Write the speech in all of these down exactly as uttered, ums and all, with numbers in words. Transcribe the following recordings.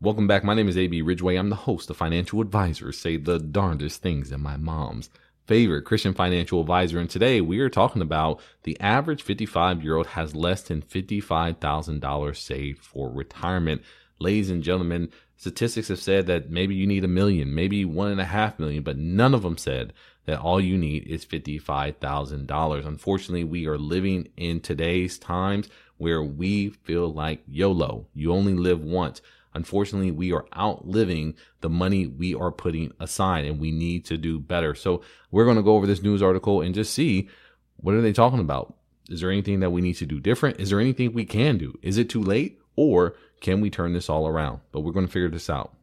Welcome back. My name is A B Ridgeway. I'm the host of Financial Advisors Say the Darndest Things in My Mom's Favorite Christian Financial Advisor. And today we are talking about the average fifty-five-year-old has less than fifty-five thousand dollars saved for retirement. Ladies and gentlemen, statistics have said that maybe you need a million, maybe one and a half million, but none of them said that all you need is fifty-five thousand dollars. Unfortunately, we are living in today's times where we feel like YOLO. You only live once. Unfortunately, we are outliving the money we are putting aside, and we need to do better. So we're going to go over this news article and just see, what are they talking about? Is there anything that we need to do different? Is there anything we can do? Is it too late, or can we turn this all around? But we're going to figure this out.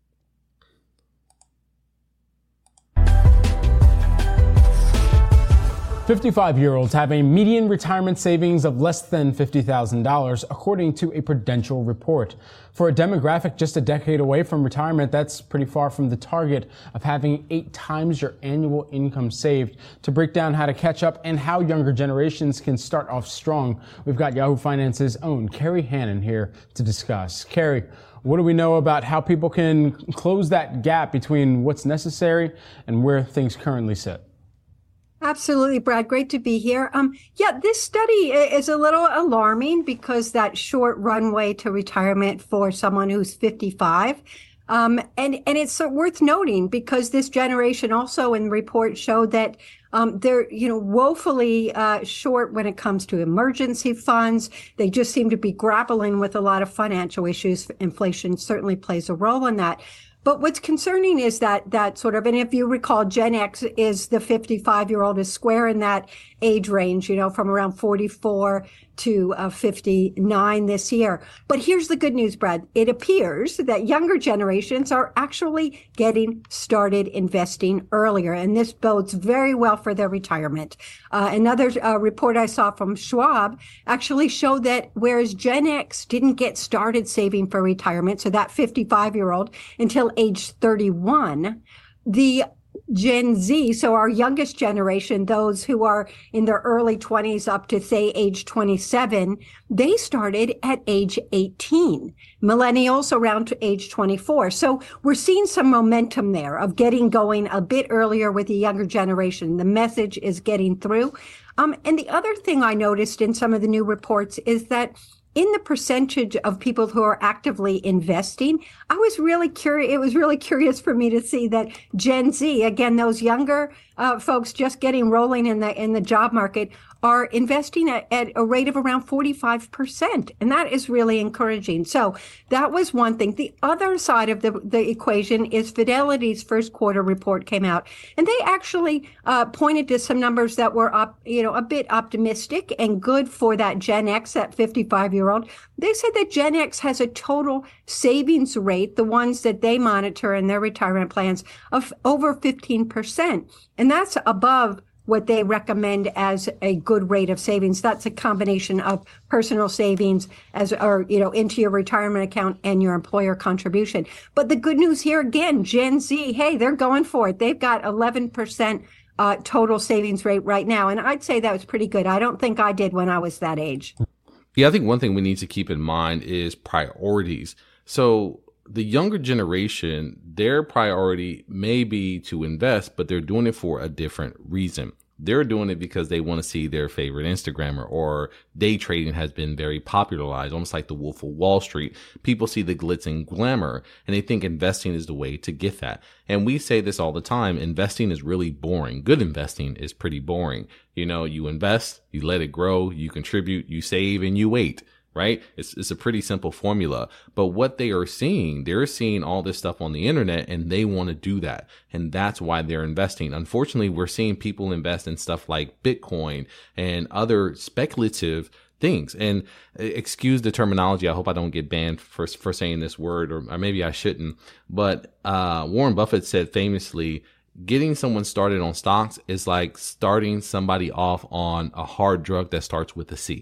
fifty-five-year-olds have a median retirement savings of less than fifty thousand dollars, according to a Prudential report. For a demographic just a decade away from retirement, that's pretty far from the target of having eight times your annual income saved. To break down how to catch up and how younger generations can start off strong, we've got Yahoo Finance's own Kerry Hannon here to discuss. Kerry, what do we know about how people can close that gap between what's necessary and where things currently sit? Absolutely, Brad. Great to be here. Um, yeah, this study is a little alarming because that short runway to retirement for someone who's fifty-five. Um, and, and it's worth noting because this generation also in the report showed that um, they're, you know, woefully uh, short when it comes to emergency funds. They just seem to be grappling with a lot of financial issues. Inflation certainly plays a role in that. But what's concerning is that, that sort of, and if you recall, Gen X is the fifty-five-year-old is square in that age range, you know, from around forty-four to uh, fifty-nine this year. But here's the good news, Brad. It appears that younger generations are actually getting started investing earlier, and this bodes very well for their retirement. Uh, another uh, report I saw from Schwab actually showed that whereas Gen X didn't get started saving for retirement, so that fifty-five-year-old, until age thirty-one, the Gen Z, so our youngest generation, those who are in their early twenties up to, say, age twenty-seven, they started at age eighteen. Millennials around to age twenty-four. So we're seeing some momentum there of getting going a bit earlier with the younger generation. The message is getting through. Um, and the other thing I noticed in some of the new reports is that in the percentage of people who are actively investing, I was really curious. It was really curious for me to see that Gen Z, again, those younger uh, folks just getting rolling in the in the job market, are investing at, at a rate of around forty-five percent. And that is really encouraging. So that was one thing. The other side of the, the equation is Fidelity's first quarter report came out, and they actually uh, pointed to some numbers that were up, you know, a bit optimistic and good for that Gen X, that fifty-five-year-old. They said that Gen X has a total savings rate, the ones that they monitor in their retirement plans, of over fifteen percent. And that's above what they recommend as a good rate of savings. That's a combination of personal savings as, or, you know, into your retirement account and your employer contribution. But the good news here, again, Gen Z, hey, they're going for it. They've got eleven percent uh, total savings rate right now. And I'd say that was pretty good. I don't think I did when I was that age. Yeah, I think one thing we need to keep in mind is priorities. So the younger generation, their priority may be to invest, but they're doing it for a different reason. They're doing it because they want to see their favorite Instagrammer, or day trading has been very popularized, almost like the Wolf of Wall Street. People see the glitz and glamour and they think investing is the way to get that. And we say this all the time. Investing is really boring. Good investing is pretty boring. You know, you invest, you let it grow, you contribute, you save, and you wait. Right? It's it's a pretty simple formula. But what they are seeing, they're seeing all this stuff on the internet and they want to do that. And that's why they're investing. Unfortunately, we're seeing people invest in stuff like Bitcoin and other speculative things. And excuse the terminology. I hope I don't get banned for for saying this word, or, or maybe I shouldn't. But uh Warren Buffett said famously, getting someone started on stocks is like starting somebody off on a hard drug that starts with a C.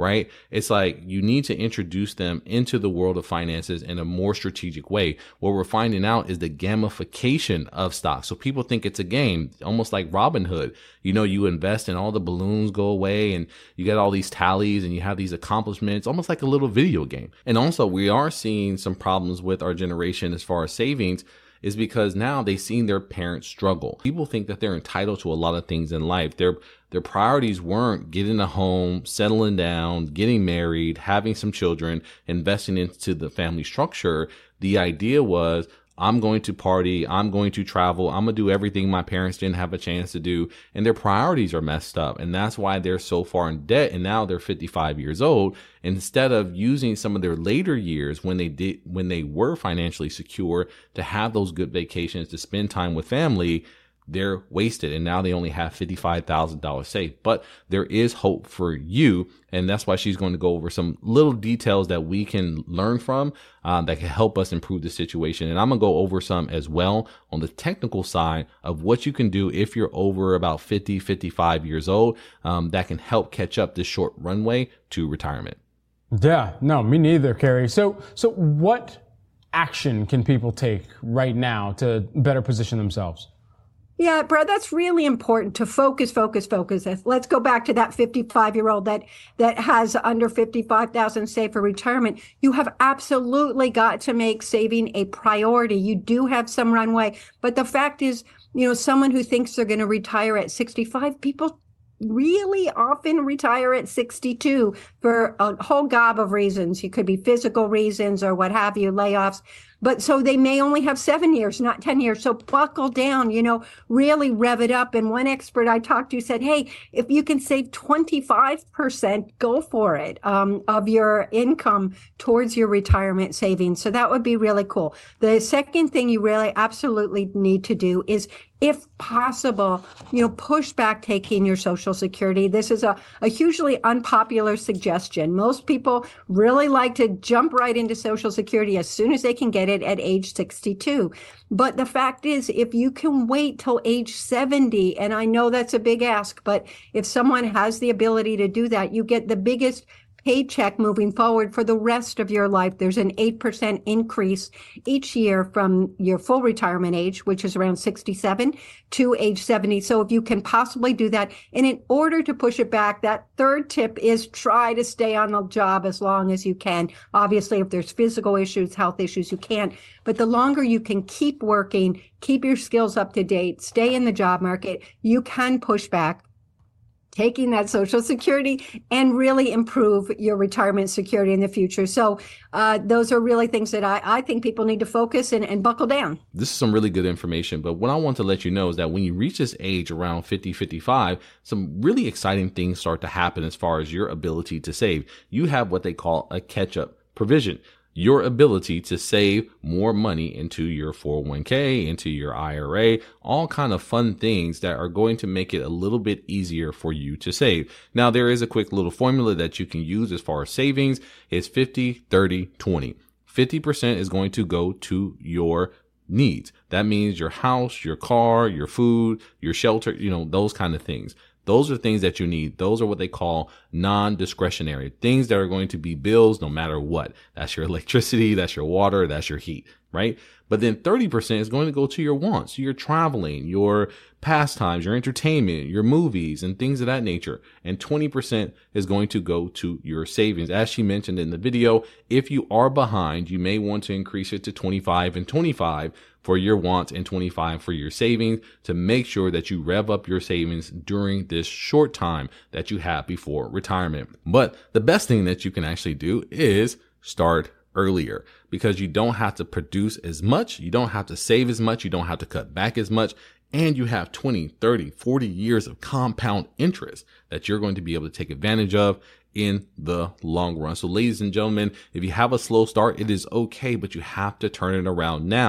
right? It's like you need to introduce them into the world of finances in a more strategic way. What we're finding out is the gamification of stocks. So people think it's a game, almost like Robinhood. You know, you invest and all the balloons go away and you get all these tallies and you have these accomplishments, almost like a little video game. And also we are seeing some problems with our generation as far as savings, is because now they've seen their parents struggle. People think that they're entitled to a lot of things in life. Their their priorities weren't getting a home, settling down, getting married, having some children, investing into the family structure. The idea was, I'm going to party, I'm going to travel, I'm going to do everything my parents didn't have a chance to do. And their priorities are messed up. And that's why they're so far in debt. And now they're fifty-five years old. Instead of using some of their later years when they did, when they were financially secure to have those good vacations, to spend time with family, they're wasted. And now they only have fifty-five thousand dollars saved. But there is hope for you. And that's why she's going to go over some little details that we can learn from uh, that can help us improve the situation. And I'm going to go over some as well on the technical side of what you can do if you're over about fifty, fifty-five years old um, that can help catch up this short runway to retirement. Yeah, no, me neither, Kerry. So, so what action can people take right now to better position themselves? Yeah, Brad, that's really important to focus, focus, focus. Let's go back to that fifty-five-year-old that that has under fifty-five thousand saved for retirement. You have absolutely got to make saving a priority. You do have some runway, but the fact is, you know, someone who thinks they're going to retire at sixty-five, people really often retire at sixty-two for a whole gob of reasons. It could be physical reasons or what have you, layoffs. But so they may only have seven years, not ten years. So buckle down, you know, really rev it up. And one expert I talked to said, hey, if you can save twenty-five percent, go for it, um, of your income towards your retirement savings. So that would be really cool. The second thing you really absolutely need to do is, if possible, you know, push back taking your Social Security. This is a, a hugely unpopular suggestion. Most people really like to jump right into Social Security as soon as they can get it at age sixty-two. But the fact is, if you can wait till age seventy, and I know that's a big ask, but if someone has the ability to do that, you get the biggest paycheck moving forward for the rest of your life. There's an eight percent increase each year from your full retirement age, which is around sixty-seven, to age seventy. So if you can possibly do that, and in order to push it back, that third tip is try to stay on the job as long as you can. Obviously, if there's physical issues, health issues, you can't. But the longer you can keep working, keep your skills up to date, stay in the job market, you can push back taking that Social Security and really improve your retirement security in the future. So uh, those are really things that I, I think people need to focus and, and buckle down. This is some really good information. But what I want to let you know is that when you reach this age around fifty, fifty-five, some really exciting things start to happen as far as your ability to save. You have what they call a catch-up provision. Your ability to save more money into your four oh one k, into your I R A, all kind of fun things that are going to make it a little bit easier for you to save. Now, there is a quick little formula that you can use as far as savings. It's fifty, thirty, twenty. fifty percent is going to go to your needs. That means your house, your car, your food, your shelter, you know, those kind of things. Those are things that you need. Those are what they call non-discretionary, things that are going to be bills no matter what. That's your electricity, that's your water, that's your heat, right? But then thirty percent is going to go to your wants, your traveling, your pastimes, your entertainment, your movies, and things of that nature. And twenty percent is going to go to your savings. As she mentioned in the video, if you are behind, you may want to increase it to twenty-five and twenty-five for your wants and twenty-five for your savings to make sure that you rev up your savings during this short time that you have before retirement. But the best thing that you can actually do is start earlier, because you don't have to produce as much, you don't have to save as much, you don't have to cut back as much, and you have twenty, thirty, forty years of compound interest that you're going to be able to take advantage of in the long run. So ladies and gentlemen, if you have a slow start, it is okay, but you have to turn it around now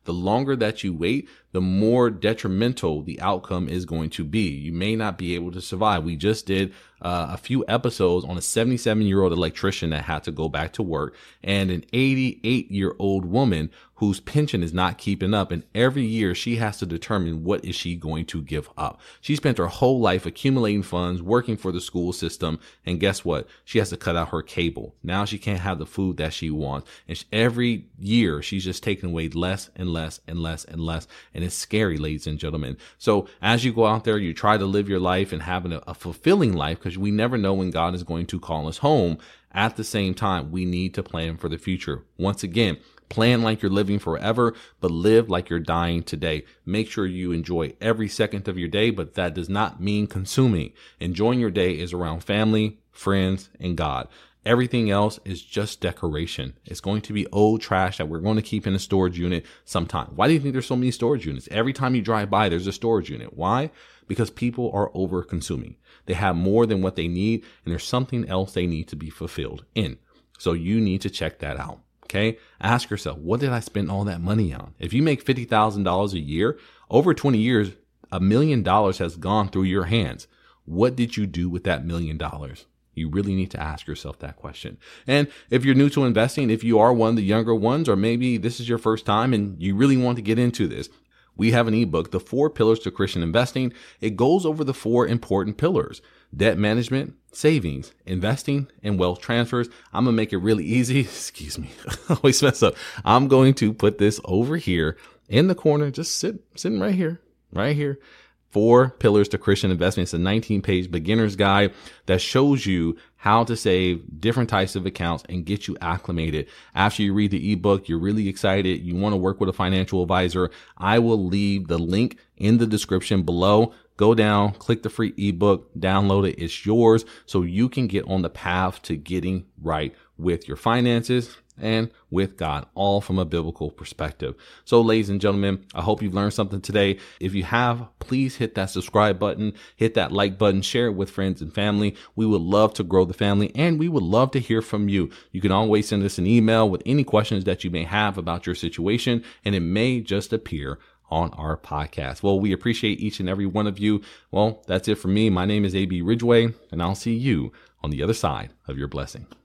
The longer that you wait, the more detrimental the outcome is going to be. You may not be able to survive. We just did uh, a few episodes on a seventy-seven year old electrician that had to go back to work and an eighty-eight year old woman whose pension is not keeping up. And every year she has to determine what is she going to give up. She spent her whole life accumulating funds, working for the school system. And guess what? She has to cut out her cable. Now she can't have the food that she wants. And she, every year she's just taking away less and less and less and less. And it's scary, ladies and gentlemen. So as you go out there, you try to live your life and have a, a fulfilling life, because we never know when God is going to call us home. At the same time, we need to plan for the future. Once again, plan like you're living forever, but live like you're dying today. Make sure you enjoy every second of your day, but that does not mean consuming. Enjoying your day is around family, friends, and God. Everything else is just decoration. It's going to be old trash that we're going to keep in a storage unit sometime. Why do you think there's so many storage units? Every time you drive by, there's a storage unit. Why? Because people are over consuming. They have more than what they need, and there's something else they need to be fulfilled in. So you need to check that out. Okay. Ask yourself, what did I spend all that money on? If you make fifty thousand dollars a year, over twenty years, a million dollars has gone through your hands. What did you do with that million dollars? You really need to ask yourself that question. And if you're new to investing, if you are one of the younger ones, or maybe this is your first time and you really want to get into this, we have an ebook, The Four Pillars to Christian Investing. It goes over the four important pillars: debt management, savings, investing, and wealth transfers. I'm going to make it really easy. Excuse me. I always mess up. I'm going to put this over here in the corner. Just sit, sitting right here, right here. Four Pillars to Christian Investing. It's a nineteen page beginner's guide that shows you how to save different types of accounts and get you acclimated. After you read the ebook, you're really excited. You want to work with a financial advisor. I will leave the link in the description below. Go down, click the free ebook, download it. It's yours, so you can get on the path to getting right with your finances and with God, all from a biblical perspective. So, ladies and gentlemen, I hope you've learned something today. If you have, please hit that subscribe button, hit that like button, share it with friends and family. We would love to grow the family, and we would love to hear from you. You can always send us an email with any questions that you may have about your situation, and it may just appear on our podcast. Well, we appreciate each and every one of you. Well, that's it for me. My name is A B Ridgway, and I'll see you on the other side of your blessing.